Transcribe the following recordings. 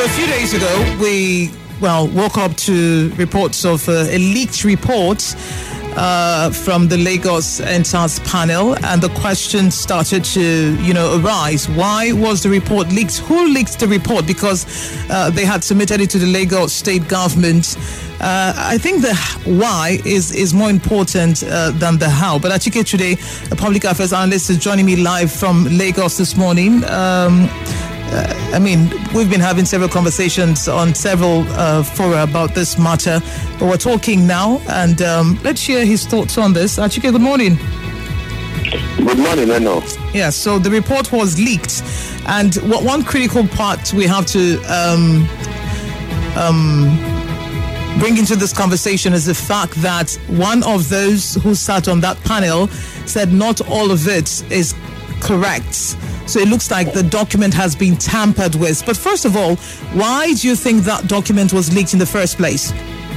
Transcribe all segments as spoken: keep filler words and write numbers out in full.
a few days ago, we, well, woke up to reports of uh, a leaked report uh, from the Lagos N S A S panel, and the question started to, you know, arise. Why was the report leaked? Who leaked the report? Because uh, they had submitted it to the Lagos state government. Uh, I think the why is, is more important uh, than the how. But Achike today, a public affairs analyst, is joining me live from Lagos this morning. Um, Uh, I mean, we've been having several conversations on several uh, fora about this matter, but we're talking now, and um, let's share his thoughts on this. Achike, good morning. Good morning, I know. Yeah, so the report was leaked, and what one critical part we have to um, um, bring into this conversation is the fact that one of those who sat on that panel said not all of it is correct. So it looks like the document has been tampered with. But first of all, why do you think that document was leaked in the first place?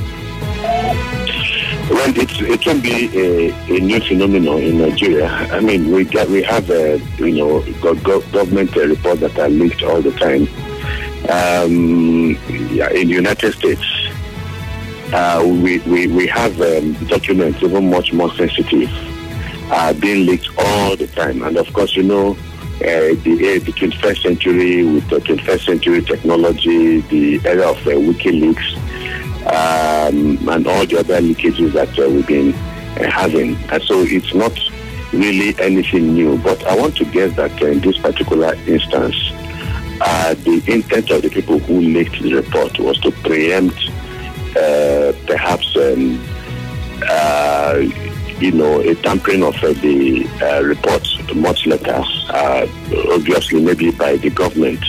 Well, it's, it can be a, a new phenomenon in Nigeria. I mean, we got, we have, uh, you know, go, go, government uh, reports that are leaked all the time. Um, yeah, in the United States, uh, we, we, we have um, documents even much more sensitive uh, being leaked all the time. And of course, you know, Uh, the, uh, the twenty-first century with the twenty-first century technology, the era of uh, WikiLeaks, um, and all the other leakages that uh, we've been uh, having. And so it's not really anything new. But I want to guess that uh, in this particular instance, uh, the intent of the people who leaked the report was to preempt uh, perhaps um, uh, you know, a tampering of uh, the uh, report much later, uh, obviously maybe by the government.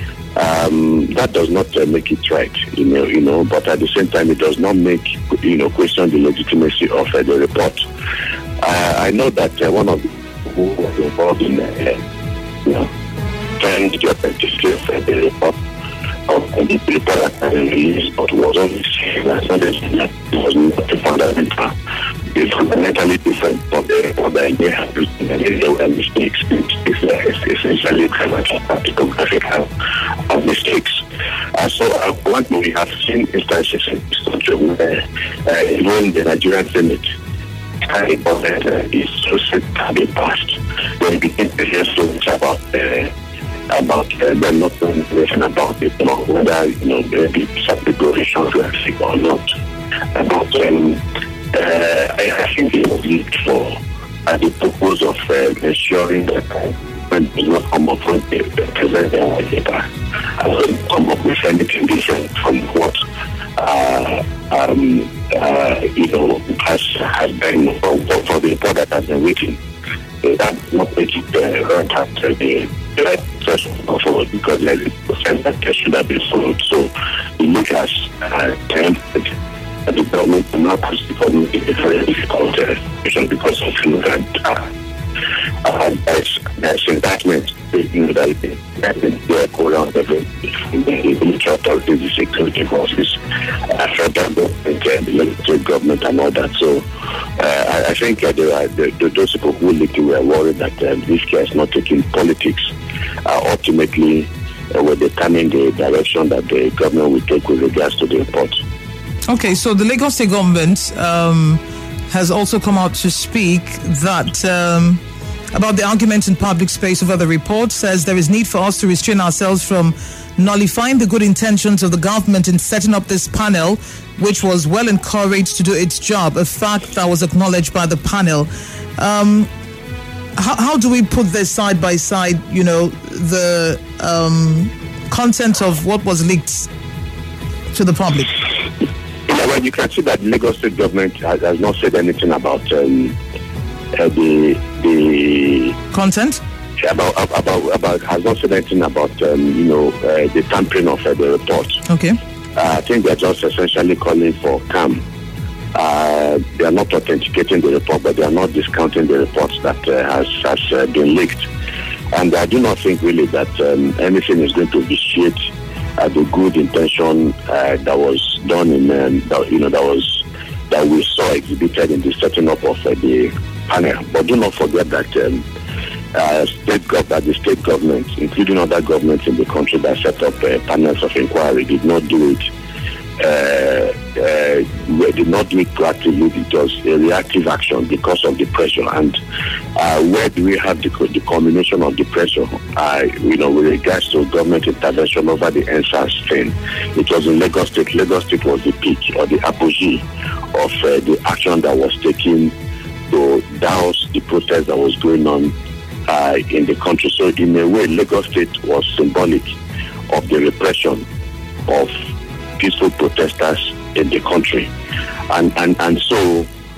Um, that does not uh, make it right, you know, you know, but at the same time, it does not make, you know, question the legitimacy of uh, the report. Uh, I know that uh, one of the who was involved in, uh, you know, trying to authenticate uh, the report of uh, the report that had been released, but was only saying that it was not a fundamental. It's fundamentally different from the report that they have written, and there were mistakes. It's essentially cartographical of mistakes. Uh, so, uh, one we have seen instances in this country where uh, even the Nigerian Senate carried on that uh, is so set to be passed. They begin to hear so much about uh, about uh, them not knowing information about it, you know, whether, you know, maybe some declarations were sick or not. About um, Uh, I, I think it was leaked for uh, the purpose of uh, ensuring that uh, when it does not come up with the, the present uh, paper, I will come up with anything different from what uh, um, uh, you know has has been for, for the report that has been written. So that does not make it uh, right after the right first of all, because there is a process that should have been followed. So the leak has uh, tempted the government will not has become a very difficult uh, situation because of you know, that uh, uh, there's, there's indictment, you know, that they go around every military authorities, the security forces, uh, federal government, uh, the military government, and all that. So uh, I, I think uh, there are, the, the, those people who literally were worried that uh, this case not taking politics uh, ultimately uh, will determine the direction that the government will take with regards to the report. Okay, so the Lagos State government um, has also come out to speak that um, about the argument in public space over the report, says there is need for us to restrain ourselves from nullifying the good intentions of the government in setting up this panel, which was well encouraged to do its job, a fact that was acknowledged by the panel. Um, how, how do we put this side by side, you know, the um, content of what was leaked to the public? Well, you can see that the Lagos State government has, has not said anything about um, uh, the the content. About about about has not said anything about um, you know uh, the tampering of uh, the report. Okay. Uh, I think they're just essentially calling for calm. Uh, they are not authenticating the report, but they are not discounting the reports that uh, has has uh, been leaked. And I do not think really that um, anything is going to vitiate Uh, the good intention uh, that was done in, um, that, you know, that was that we saw exhibited in the setting up of uh, the panel. But do not forget that um, uh, state gov- that the state government, including other governments in the country that set up uh, panels of inquiry, did not do it. Uh, uh, did not do it proactively. It was a reactive action because of the pressure. And uh, where do we have the, the combination of the pressure? Uh, you know, with regards to government intervention over the N S A S thing, it was in Lagos State. Lagos State was the peak or the apogee of uh, the action that was taken to douse the protest that was going on uh, in the country. So in a way, Lagos State was symbolic of the repression of peaceful protesters in the country, and and and so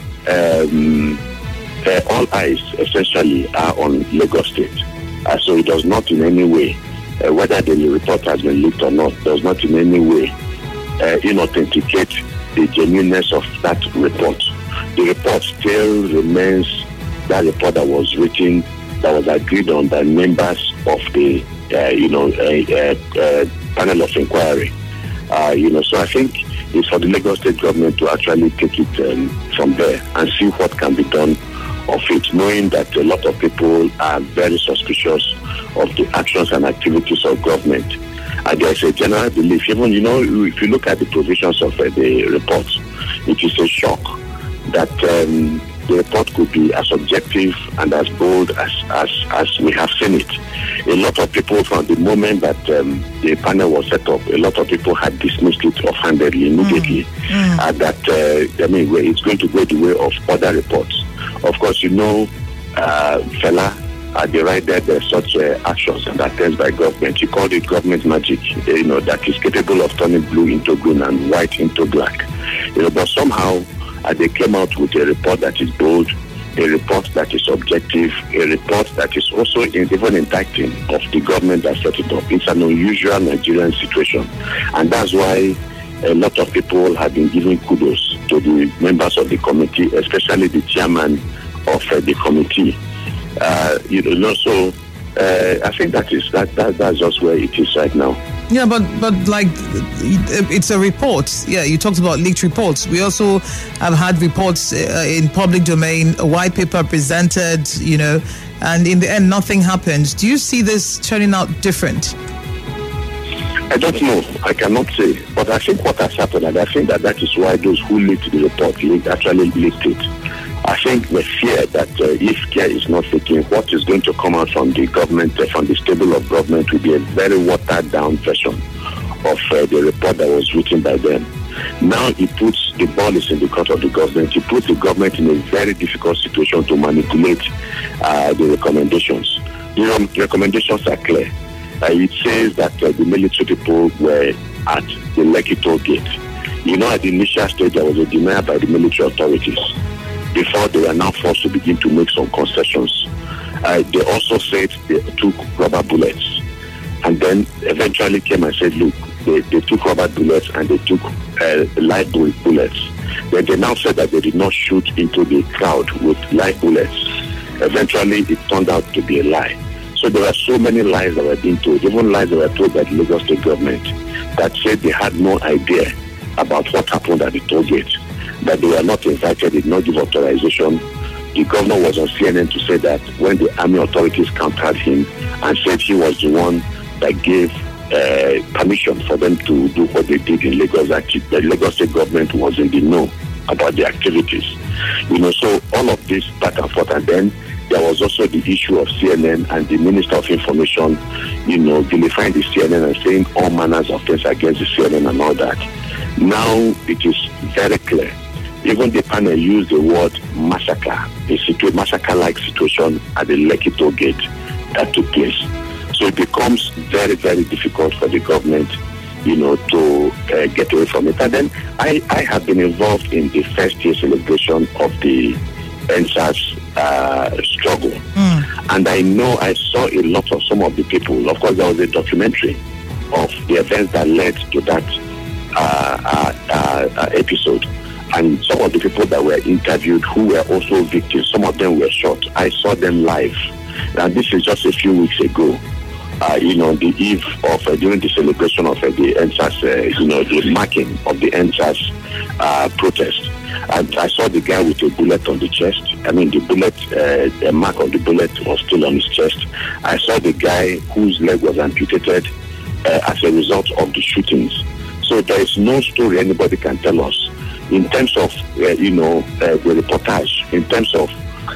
um, uh, all eyes essentially are on Lagos State. Uh, so it does not in any way, uh, whether the report has been leaked or not, does not in any way uh, inauthenticate the genuineness of that report. The report still remains that report that was written, that was agreed on by members of the uh, you know uh, uh, uh, panel of inquiry. Uh, you know, so I think it's for the Lagos State government to actually take it um, from there and see what can be done of it, knowing that a lot of people are very suspicious of the actions and activities of government. And there's a general belief, even, you know, if you look at the provisions of uh, the report, it is a shock that um, the report could be as objective and as bold as, as, as we have seen it. A lot of people, from the moment that um, the panel was set up, a lot of people had dismissed it offhandedly immediately. Mm. Mm. Uh, that, uh, I mean, it's going to go the way of other reports. Of course, you know, uh, Fela uh, derided uh, such uh, actions and attempts by government. He called it government magic, you know, that is capable of turning blue into green and white into black. You know, but somehow uh, they came out with a report that is bold, a report that is objective, a report that is also in, even indicting of the government that set it up. It's an unusual Nigerian situation. And that's why a lot of people have been giving kudos to the members of the committee, especially the chairman of uh, the committee. Uh, you know, so uh, I think that is that, that that's just where it is right now. Yeah, but but like it's a report. Yeah, you talked about leaked reports. We also have had reports uh, in public domain, a white paper presented, you know, and in the end nothing happens. Do you see this turning out different? I don't know. I cannot say. But I think what has happened, and I think that that is why those who leaked the report leaked, actually leaked it. I think the fear that uh, if care is not taken, what is going to come out from the government, uh, from the stable of government, will be a very watered down version of uh, the report that was written by them. Now it puts the ball is in the court of the government. It puts the government in a very difficult situation to manipulate uh, the recommendations. The recommendations are clear. Uh, it says that uh, the military people were at the Lekki toll gate. You know, at the initial stage, there was a denial by the military authorities before they were now forced to begin to make some concessions. Uh, they also said they took rubber bullets. And then eventually came and said, look, they, they took rubber bullets and they took uh, live bullets. Then they now said that they did not shoot into the crowd with live bullets. Eventually, it turned out to be a lie. So there were so many lies that were being told, even lies that were told by the Lagos State government, that said they had no idea about what happened at the toll gate, that they were not invited, did not give authorization. The governor was on C N N to say that when the army authorities countered him and said he was the one that gave uh, permission for them to do what they did in Lagos, that the Lagos State government was in the know about the activities. You know, so all of this back and forth, and then there was also the issue of C N N and the Minister of Information, you know, vilifying the C N N and saying all manners of things against the C N N and all that. Now it is very clear. Even the panel used the word massacre, a situ- massacre-like situation at the Lekki toll gate that took place. So it becomes very, very difficult for the government, you know, to uh, get away from it. And then I, I have been involved in the first year celebration of the N S A S uh, struggle. Mm. And I know I saw a lot of some of the people. Of course, there was a documentary of the events that led to that uh, uh, uh, uh, episode. And some of the people that were interviewed who were also victims, some of them were shot. I saw them live. And this is just a few weeks ago. uh, you know, the eve of, uh, during the celebration of uh, the N S A S, uh, you know, the marking of the N S A S uh, protest. And I saw the guy with a bullet on the chest. I mean, the bullet, uh, the mark of the bullet was still on his chest. I saw the guy whose leg was amputated uh, as a result of the shootings. So there is no story anybody can tell us in terms of, uh, you know, uh, the reportage, in terms of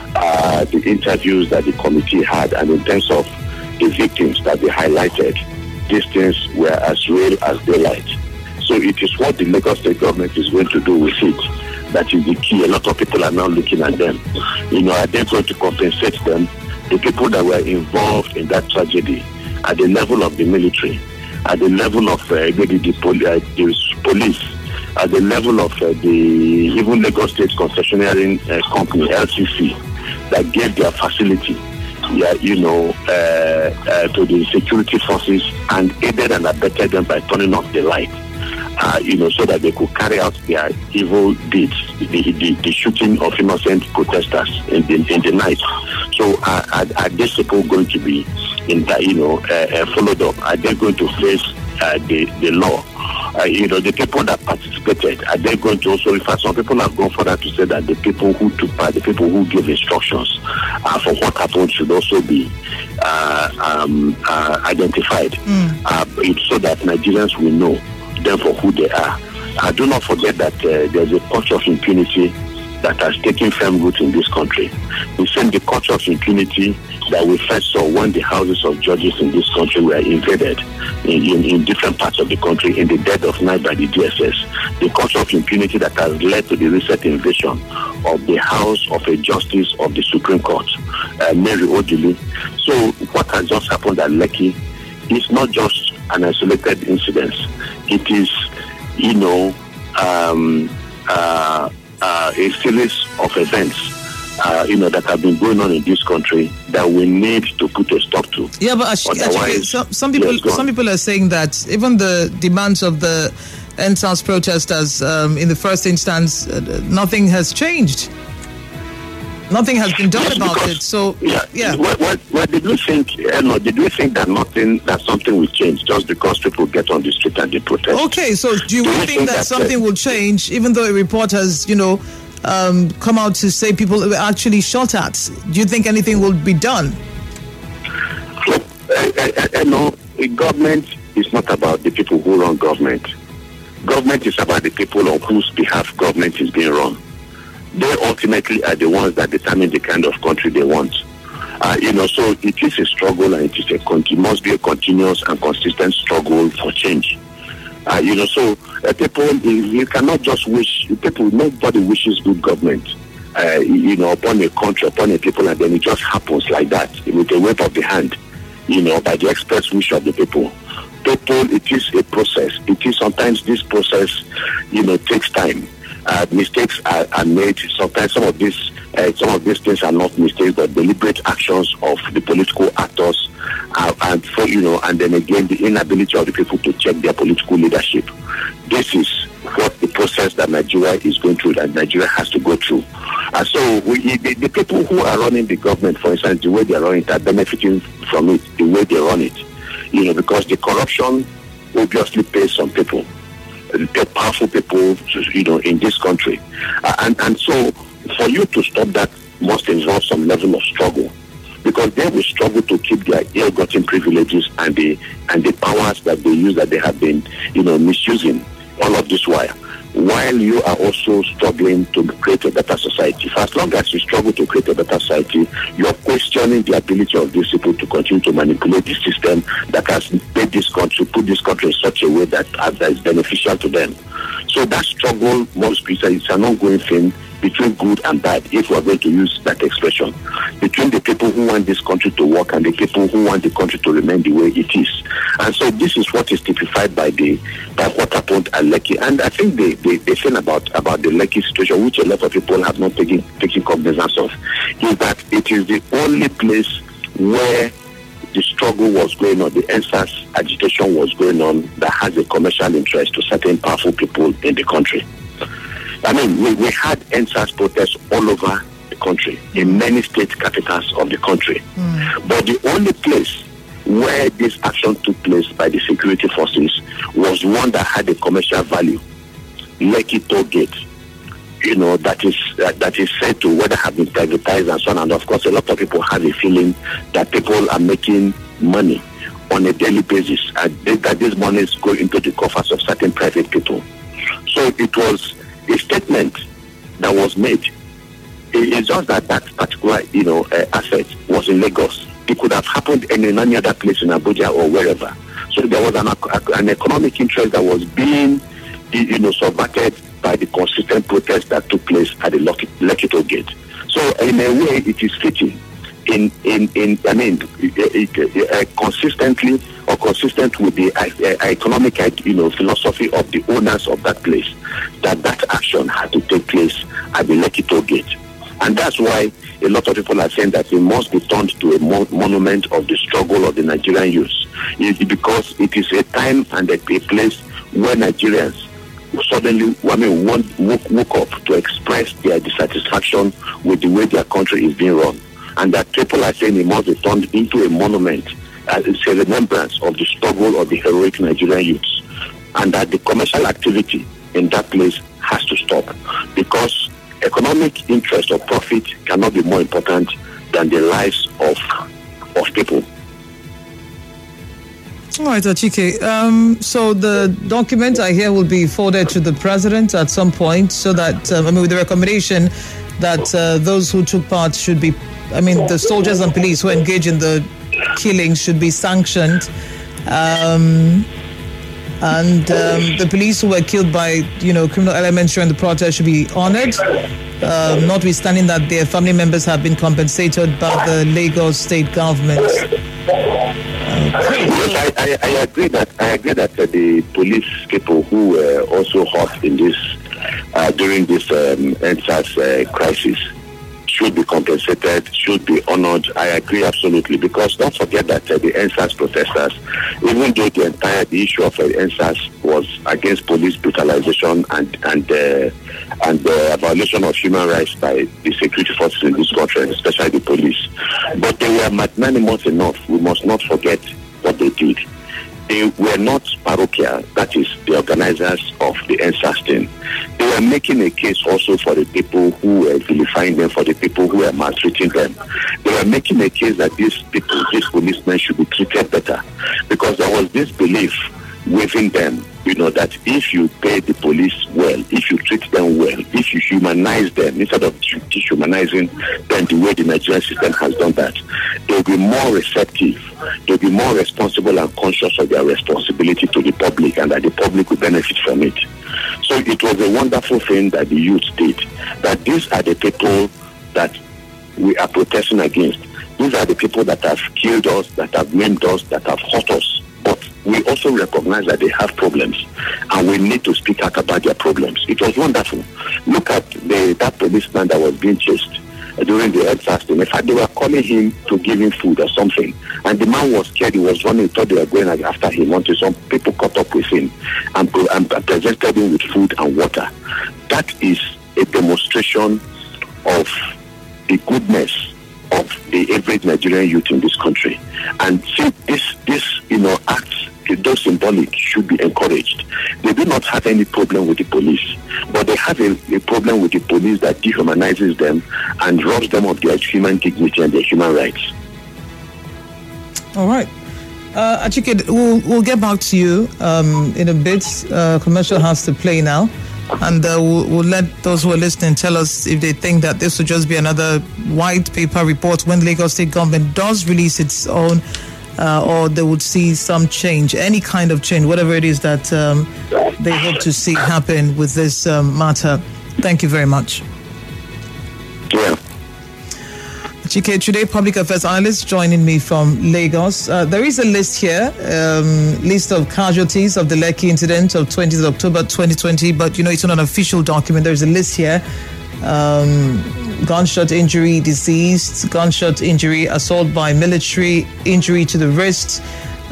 uh, the interviews that the committee had, and in terms of the victims that they highlighted. These things were as real as daylight. So it is what the Lagos State government is going to do with it that is the key. A lot of people are now looking at them. You know, are they going to compensate them? The people that were involved in that tragedy at the level of the military, at the level of uh, maybe the, poli- uh, the police, at the level of uh, the even Lagos State concessionaire uh, company, L C C, that gave their facility, yeah, you know, uh, uh, to the security forces and aided and abetted them by turning off the light. Uh, you know, so that they could carry out their evil deeds, the, the, the shooting of innocent protesters in the, in the night. So uh, are, are these people going to be, in the, you know, uh, uh, followed up? Are they going to face uh, the, the law? Uh, you know, the people that participated, are they going to also, in fact, some people have gone further to say that the people who took part, the people who gave instructions uh, for what happened should also be uh, um, uh, identified, mm. uh, so that Nigerians will know them for who they are. Uh, do not forget that uh, there's a culture of impunity that has taken firm root in this country. The same the culture of impunity that we first saw when the houses of judges in this country were invaded in, in, in different parts of the country in the dead of night by the D S S. The culture of impunity that has led to the recent invasion of the house of a justice of the Supreme Court, uh, Mary Odili. So what has just happened at Lekki is not just an isolated incident. It is, you know, um, uh, uh, a series of events, uh, you know, that have been going on in this country that we need to put a stop to. Yeah, but actually, some, some people, yes, some people are saying that even the demands of the N S A S protesters, um, in the first instance, uh, nothing has changed. Nothing has been done yes, about because, it. So yeah, yeah. What, what, what did we think? Uh, no, did we think that nothing, that something will change just because people get on the street and they protest? Okay, so do you do think, think that, that something uh, will change, even though a report has, you know, um, come out to say people were actually shot at? Do you think anything will be done? Look, uh, uh, uh, no, government is not about the people who run government. Government is about the people on whose behalf government is being run. They ultimately are the ones that determine the kind of country they want. Uh, you know, so it is a struggle, and it is a it must be a continuous and consistent struggle for change. Uh, you know, so uh, people, you cannot just wish, people, nobody wishes good government, uh, you know, upon a country, upon a people, and then it just happens like that, with a wave of the hand, you know, by the express wish of the people. People, it is a process. It is sometimes this process, you know, takes time. Uh, mistakes are, are made. Sometimes some of these uh, some of these things are not mistakes, but deliberate actions of the political actors, uh, and for you know, and then again the inability of the people to check their political leadership. This is what the process that Nigeria is going through, that Nigeria has to go through. And so we, the, the people who are running the government, for instance, the way they are running it, are benefiting from it, the way they run it. You know, because the corruption obviously pays some people. The powerful people, you know, in this country, uh, and and so for you to stop that must involve some level of struggle, because they will struggle to keep their ill-gotten privileges and the and the powers that they use, that they have been, you know, misusing all of this while. While you are also struggling to create a better society. For as long as you struggle to create a better society, you are questioning the ability of these people to continue to manipulate the system that has made this country, put this country in such a way that, uh, that is beneficial to them. So that struggle must be, it's an ongoing thing between good and bad, if we are going to use that expression, between the people who want this country to work and the people who want the country to remain the way it is. And so this is what is typified by the by what happened at Lekki. And I think the, the, the thing about, about the Lekki situation, which a lot of people have not taken, taken cognizance of, is that it is the only place where the struggle was going on, the N S A S agitation was going on, that has a commercial interest to certain powerful people in the country. I mean, we, we had N S A S protests all over the country, in many state capitals of the country. Mm. But the only place where this action took place by the security forces was one that had a commercial value. Lekki Toll Gate, you know, that is uh, that is said to whether have been privatized and so on. And of course, a lot of people have a feeling that people are making money on a daily basis, and that this money is going into the coffers of certain private people. So it was a statement that was made. It's just that that particular, you know, uh, asset was in Lagos. It could have happened in any other place in Abuja or wherever. So there was an, an economic interest that was being, you know, subverted by the consistent protests that took place at the Lekki Toll Gate. So in a way, it is fitting, in in in I mean, it, it, uh, consistently or consistent with the uh, economic, you know, philosophy of the owners of that place, that that action had to take place at the Lekki Toll Gate. And that's why a lot of people are saying that it must be turned to a mo- monument of the struggle of the Nigerian youth. It's because it is a time and a, a place where Nigerians suddenly, I mean, woke, woke up to express their dissatisfaction with the way their country is being run. And that people are saying it must be turned into a monument, as it's a remembrance of the struggle of the heroic Nigerian youths. And that the commercial activity in that place has to stop, because economic interest or profit cannot be more important than the lives of of people. All right, Achike. Um, so the document I hear will be forwarded to the president at some point, so that um, I mean, with the recommendation that uh, those who took part should be, I mean, the soldiers and police who engage in the killing should be sanctioned. Um, And um, the police who were killed by, you know, criminal elements during the protest should be honored, uh, notwithstanding that their family members have been compensated by the Lagos state government. Okay. Yes, I, I, I agree that I agree that uh, the police people who were also hurt in this uh, during this um, N S A S uh, crisis should be compensated, should be honored. I agree absolutely, because don't forget that uh, the N S A S protesters, even though the entire the issue of uh, N S A S was against police brutalization and and uh, and the uh, violation of human rights by the security forces in this country, especially the police, but they were magnanimous enough. We must not forget what they did. They were not parochial, that is, the organizers of the N S A S thing. They were making a case also for the people who were vilifying them, for the people who were maltreating them. They were making a case that these people, these policemen should be treated better, because there was this belief within them, you know, that if you pay the police well, if you treat them well, if you humanize them, instead of dehumanizing them the way the Nigerian system has done that, they'll be more receptive, they'll be more responsible and conscious of their responsibility to the public, and that the public will benefit from it. So it was a wonderful thing that the youth did, that these are the people that we are protesting against. These are the people that have killed us, that have maimed us, that have hurt us. But we also recognize that they have problems, and we need to speak out about their problems. It was wonderful. Look at the, that policeman that was being chased during the N S A S thing. In fact, they were calling him to give him food or something, and the man was scared. He was running, thought they were going after him until some people caught up with him and, and presented him with food and water. That is a demonstration of the goodness of the average Nigerian youth in this country. And see, this, this, you know, acts, those symbolic, should be encouraged. They do not have any problem with the police, but they have a, a problem with the police that dehumanizes them and robs them of their human dignity and their human rights. All right. Uh, Achike, we'll, we'll get back to you um, in a bit. Uh, commercial has to play now. And uh, we'll, we'll let those who are listening tell us if they think that this will just be another white paper report when Lagos state government does release its own, uh, or they would see some change, any kind of change, whatever it is that um, they hope to see happen with this um, matter. Thank you very much. Yeah. Chike, today public affairs analyst joining me from Lagos. Uh, there is a list here, um, list of casualties of the Lekki incident of twentieth of October twenty twenty, but you know, it's not an official document. There's a list here. Um, gunshot injury, deceased, gunshot injury, assault by military, injury to the wrist,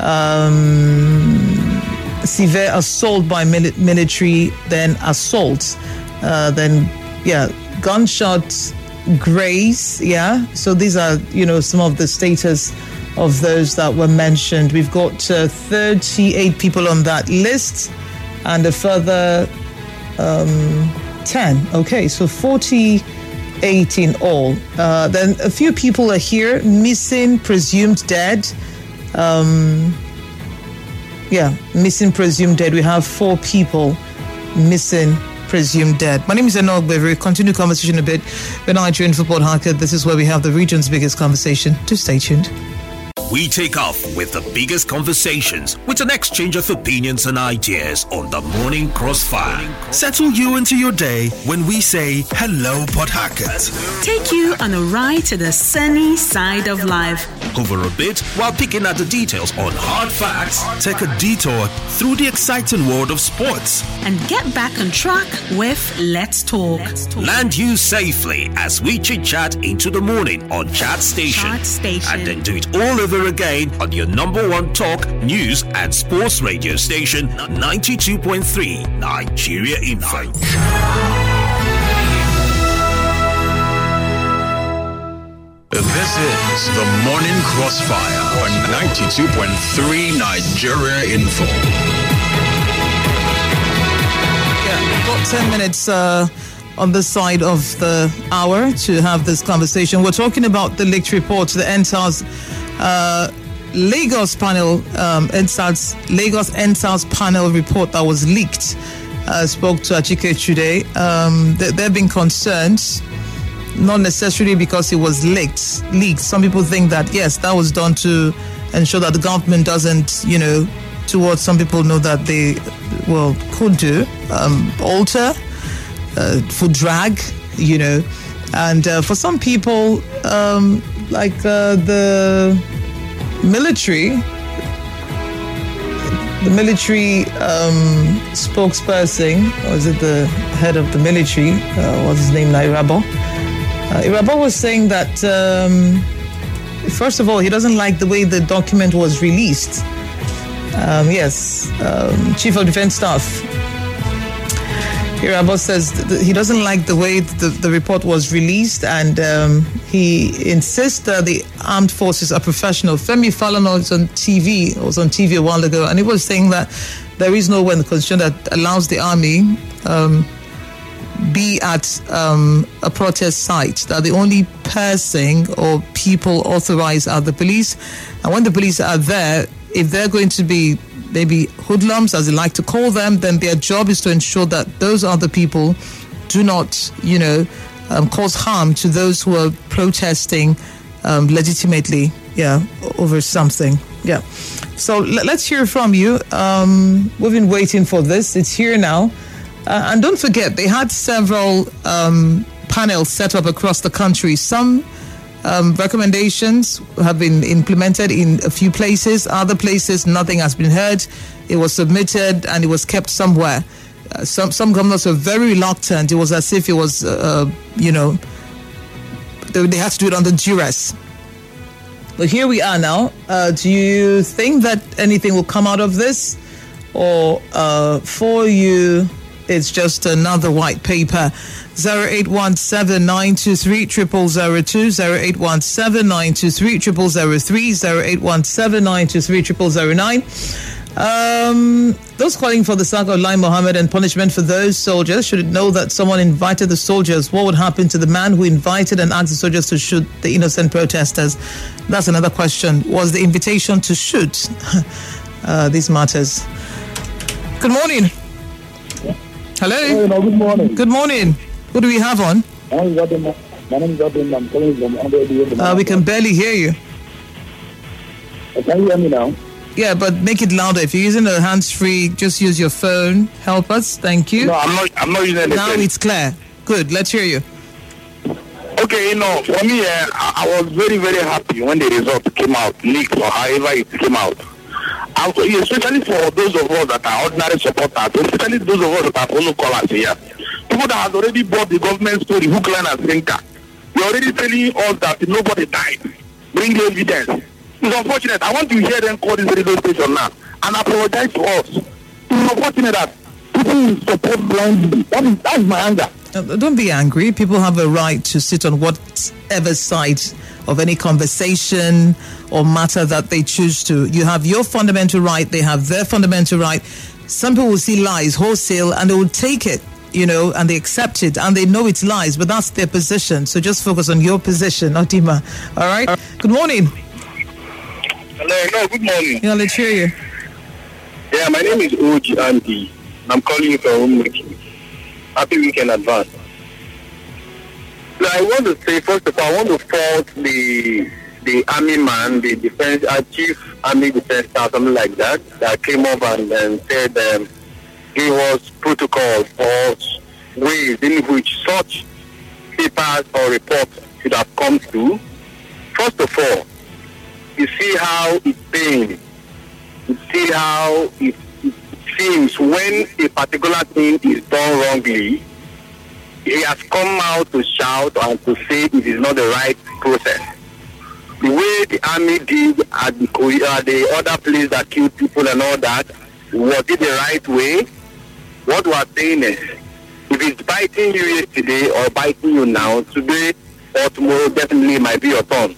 um, severe assault by mil- military, then assault, uh, then, yeah, gunshot graze, yeah. So these are, you know, some of the status of those that were mentioned. We've got uh, thirty-eight people on that list and a further um, ten. Okay, so forty-eight in all. Uh, then a few people are here, missing, presumed dead. Um, yeah, missing, presumed dead. We have four people missing, presumed dead. My name is Enoch Beverly. Continue conversation a bit. We're Nigerian Football Hacker. This is where we have the region's biggest conversation. Do stay tuned. We take off with the biggest conversations with an exchange of opinions and ideas on the Morning Crossfire. Settle you into your day when we say hello, Port Harcourt. Take you on a ride to the sunny side of life. Hover a bit while picking at the details on hard facts. Take a detour through the exciting world of sports. And get back on track with Let's Talk. Land you safely as we chit-chat into the morning on Chat Station. Chat Station. And then do it all over again on your number one talk, news and sports radio station, ninety-two point three Nigeria Info. This is the Morning Crossfire on ninety-two point three Nigeria Info. Yeah, we've got ten minutes uh, on this side of the hour to have this conversation. We're talking about the leaked report, the N S A S uh, Lagos panel, um, N S A S, Lagos N S A S panel report that was leaked. Uh, spoke to Achike today. Um, there have been concerns, not necessarily because it was leaked. Leaked. Some people think that yes, that was done to ensure that the government doesn't, you know, to what some people know that they, well, could do, um, alter, uh, for drag, you know, and uh, for some people, um, like uh, the military, the military um, spokesperson, or is it the head of the military? Uh, what's his name? Irabo. Uh, Irabo was saying that, um, first of all, he doesn't like the way the document was released. Um, yes, um, Chief of Defense Staff Irabo says that he doesn't like the way the, the report was released, and um, he insists that the armed forces are professional. Femi Falana was on T V, was on T V a while ago, and he was saying that there is no way in the constitution that allows the army um, be at um, a protest site, that the only person or people authorized are the police. And when the police are there, if they're going to be maybe hoodlums, as they like to call them, then their job is to ensure that those other people do not, you know, um, cause harm to those who are protesting um, legitimately, yeah, over something. Yeah. So l- let's hear from you. Um, we've been waiting for this. It's here now. Uh, and don't forget, they had several um, panels set up across the country. Some um, recommendations have been implemented in a few places. Other places, nothing has been heard. It was submitted and it was kept somewhere. Uh, some some governors were very reluctant. It was as if it was, uh, you know, they, they had to do it under duress. But here we are now. Uh, do you think that anything will come out of this? Or uh, for you, it's just another white paper? zero eight one seven nine two three zero zero zero two, zero eight one seven nine two three zero zero zero three, zero eight one seven nine two three zero zero zero nine. Um, those calling for the saga of Lai Mohammed and punishment for those soldiers should know that someone invited the soldiers. What would happen to the man who invited and asked the soldiers to shoot the innocent protesters? That's another question. Was the invitation to shoot uh, these matters? Good morning. Hello. Hey, no, good morning. Good morning. Who do we have on? My name is Robin. My name is Robin. I'm calling from under the. Uh, we can barely hear you. Can you hear me now? Yeah, but make it louder. If you're using a hands-free, just use your phone. Help us. Thank you. No, I'm not. I'm not using anything. Now it's clear. Good. Let's hear you. Okay, you know, for me, uh, I, I was very, very happy when the result came out, leaked or however it came out. And so, especially for those of us that are ordinary supporters, especially those of us that are follow callers here, people that have already bought the government story, hook, line, and sinker. They're already telling us that nobody died. Bring the evidence. It's unfortunate. I want to hear them call this radio station now and apologize to us. It's unfortunate that people support blindly. That is, that is my anger. Uh, don't be angry. People have a right to sit on whatever side of any conversation or matter that they choose to. You have your fundamental right. They have their fundamental right. Some people will see lies wholesale and they will take it, you know, and they accept it and they know it's lies, but that's their position. So just focus on your position, Odima. All right? Good morning. Hello, no, good morning. Yeah, let's hear you. Yeah, my name is Oji Andy. I'm calling you from Umiki. Happy weekend advance. So I want to say, first of all, I want to fault the the army man, the defense, uh, chief army defense staff, something like that, that came up and, and said um, he was protocol or ways in which such papers or reports should have come through. First of all, you see how it's pains. You see how it, it seems when a particular thing is done wrongly, he has come out to shout and to say it is not the right process. The way the army did at the, uh, the other place that killed people and all that, was it the right way? What we are saying is, if it's biting you yesterday or biting you now, today or tomorrow definitely might be your turn.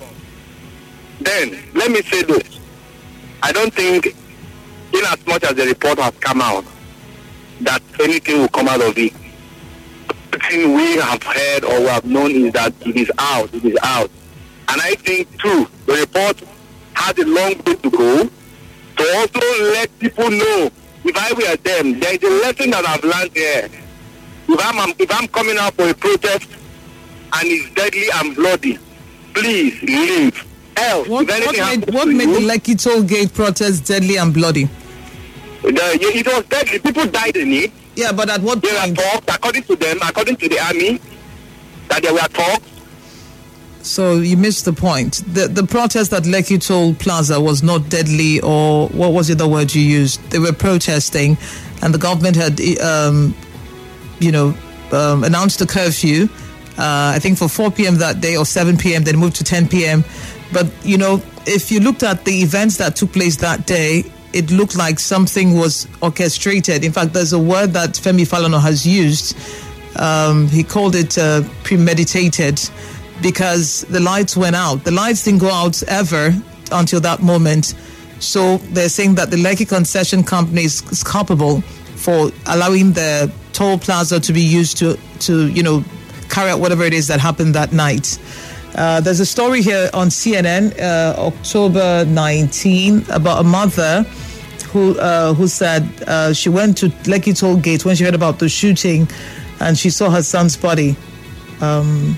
Then, let me say this. I don't think, in as much as the report has come out, that anything will come out of it. The thing we have heard or we have known is that it is out, it is out. And I think, too, the report has a long way to go to also let people know, if I were them, there is a lesson that I've learned here. If I'm, if I'm coming out for a protest and it's deadly and bloody, please leave. Else, what what made, what made the Lekki Toll Gate protest deadly and bloody? The, it was deadly. People died in it. Yeah, but at what there point? There were talks, according to them, according to the army, that there were talks. So you missed the point. The the protest at Lekki Toll Plaza was not deadly, or what was the other word you used? They were protesting, and the government had, um, you know, um, announced a curfew. Uh, I think for four p.m. that day or seven p.m. Then moved to ten p.m. But you know, if you looked at the events that took place that day, it looked like something was orchestrated. In fact, there's a word that Femi Falana has used. Um, he called it uh, premeditated, because the lights went out. The lights didn't go out ever until that moment. So they're saying that the Lekki Concession Company is, is culpable for allowing the toll plaza to be used to, to, you know, carry out whatever it is that happened that night. Uh, there's a story here on C N N, uh, October nineteenth, about a mother who uh, who said uh, she went to Lekki Toll Gate when she heard about the shooting, and she saw her son's body. Um,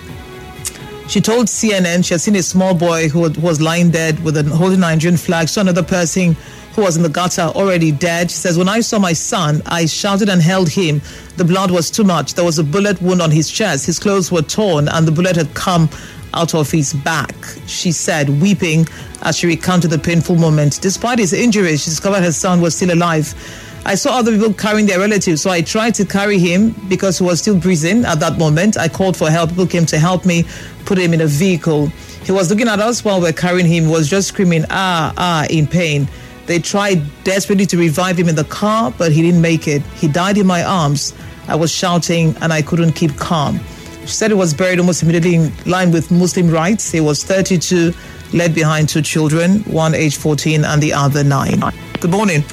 she told C N N she had seen a small boy who was lying dead with a holding Nigerian flag. Saw another person who was in the gutter already dead. She says, when I saw my son, I shouted and held him. The blood was too much. There was a bullet wound on his chest. His clothes were torn and the bullet had come out of his back, she said, weeping as she recounted the painful moment. Despite his injuries, she discovered her son was still alive. I saw other people carrying their relatives, so I tried to carry him because he was still breathing at that moment. I called for help. People came to help me put him in a vehicle. He was looking at us while we were carrying him. He was just screaming, ah, ah, in pain. They tried desperately to revive him in the car, but he didn't make it. He died in my arms. I was shouting and I couldn't keep calm. She said he was buried almost immediately in line with Muslim rites. He was thirty-two, left behind two children, one age fourteen and the other nine. Good morning.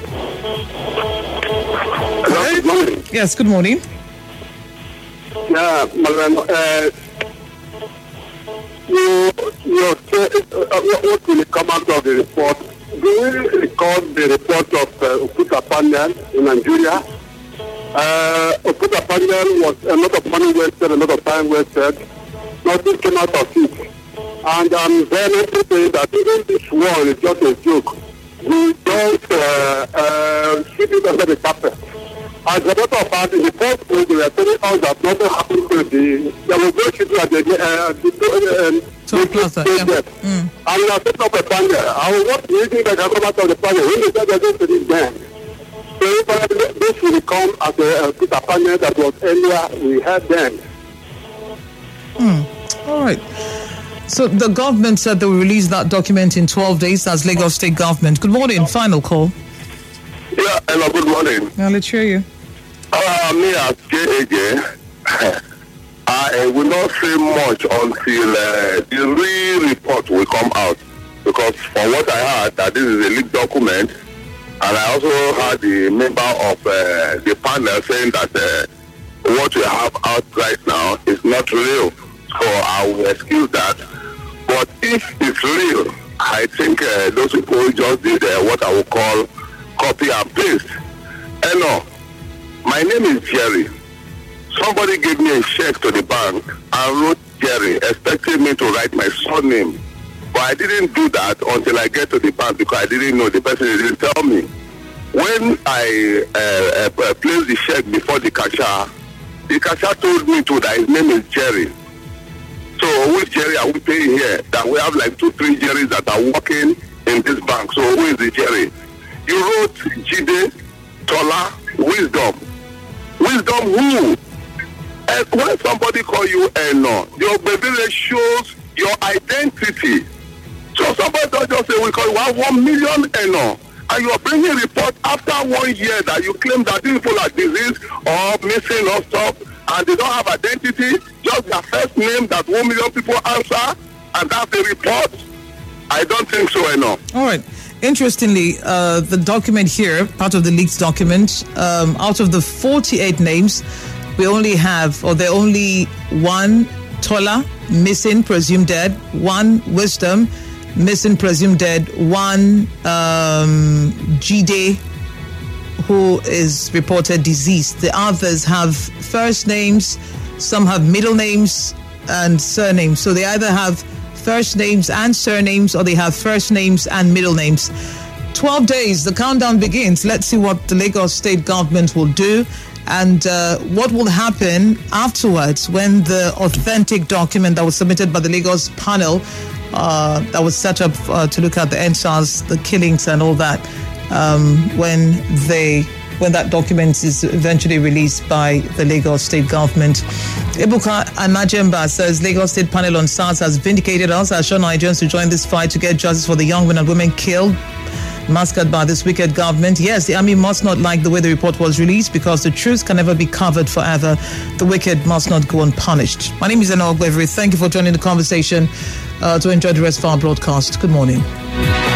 Hello, good morning. Yes, good morning. Yeah, Madam, uh, you, you say, uh, what will come out of the report? Do we record the report of uh, Okuta Panel in Nigeria? Uh, Okuta Panel was a lot of money wasted, a lot of time wasted. Nothing came out of it. And I'm very happy to say that even this war is just a joke. We don't uh, uh, sweep it under the carpet. As a matter of fact, in the first place, they were telling us that nothing happened to the... There was no shooting at the... Uh, the uh, So Plaza, yeah. Mm. And we are setting up a panel. I what do you think that can come out of the panel? When they said they're going to this ban, so this will come as a, a panel that was earlier we had then. Mm. All right. So the government said they will release that document in twelve days as Lagos State government. Good morning. Final call. Yeah, hello, good morning. Yeah, let's hear you. Uh, me as J A J, I will not say much until uh, the real report will come out. Because from what I heard, that this is a leaked document, and I also heard the member of uh, the panel saying that uh, what we have out right now is not real. So I will excuse that. But if it's real, I think uh, those people just did uh, what I would call copy and paste. And no, my name is Jerry. Somebody gave me a check to the bank and wrote Jerry, expecting me to write my surname. But I didn't do that until I get to the bank because I didn't know. The person didn't tell me. When I uh, uh, placed the check before the cashier, the cashier told me too that his name is Jerry. So which Jerry are we paying here? That we have like two, three Jerrys that are working in this bank. So who is the Jerry? You wrote Jide, Tola, Wisdom. Wisdom who? And when somebody call you Eno, your baby shows your identity. So somebody don't just say we call you have one million Eno, and you are bringing a report after one year that you claim that these people are diseased or missing or stuff, and they don't have identity. Just their first name that one million people answer, and that's the report. I don't think so, Eno. All right. Interestingly, uh, the document here, part of the leaked document, um, out of the forty-eight names, we only have, or there only one Tola, missing, presumed dead, one Wisdom, missing, presumed dead, one um, Jide, who is reported deceased. The others have first names, some have middle names and surnames. So they either have first names and surnames, or they have first names and middle names. twelve days, the countdown begins. Let's see what the Lagos state government will do and uh, what will happen afterwards when the authentic document that was submitted by the Lagos panel uh, that was set up uh, to look at the N S A S, the killings and all that, um, when they when that document is eventually released by the Lagos state government. Ebuka Anajemba says Lagos state panel on SARS has vindicated us, has shown Nigerians to join this fight to get justice for the young men and women killed, massacred by this wicked government. Yes, the army must not like the way the report was released because the truth can never be covered forever. The wicked must not go unpunished. My name is Enoch Beverly. Thank you for joining the conversation. Uh, to enjoy the rest of our broadcast. Good morning.